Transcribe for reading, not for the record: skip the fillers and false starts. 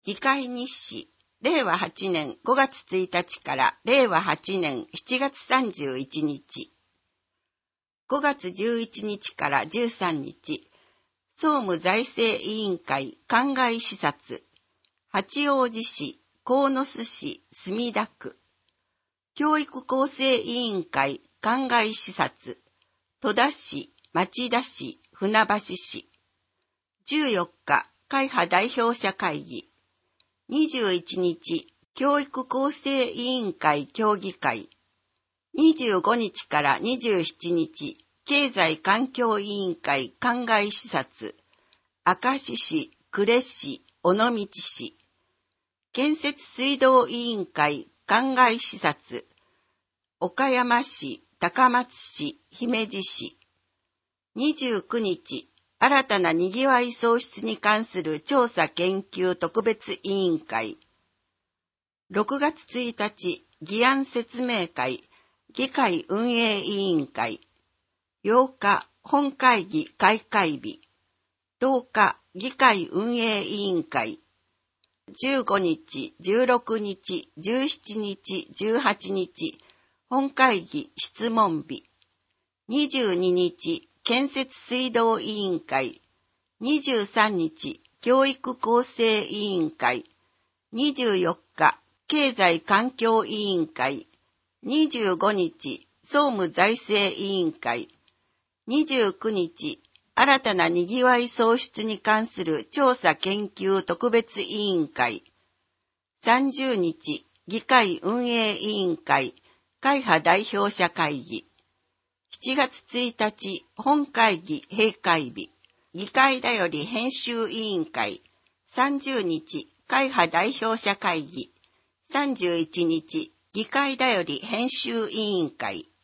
議会日誌、令和8年5月1日から令和8年7月31日。5月11日から13日、総務財政委員会灌漑視察、八王子市、鴻巣市、墨田区、教育厚生委員会灌漑視察、戸田市、町田市、船橋市、14日、会派代表者会議、21日、教育厚生委員会協議会、25日から27日、経済環境委員会灌漑視察、明石市、呉市、尾道市、建設水道委員会灌漑視察、岡山市、高松市、姫路市、29日、新たなにぎわい創出に関する調査研究特別委員会。6月1日、議案説明会、議会運営委員会。8日、本会議開会日。10日、議会運営委員会。15日、16日、17日、18日、本会議質問日。22日、建設水道委員会、23日、教育厚生委員会、24日、経済環境委員会、25日、総務財政委員会、29日、新たなにぎわい創出に関する調査研究特別委員会、30日、議会運営委員会、会派代表者会議、7月1日、本会議閉会日、議会だより編集委員会、30日、会派代表者会議、31日、議会だより編集委員会。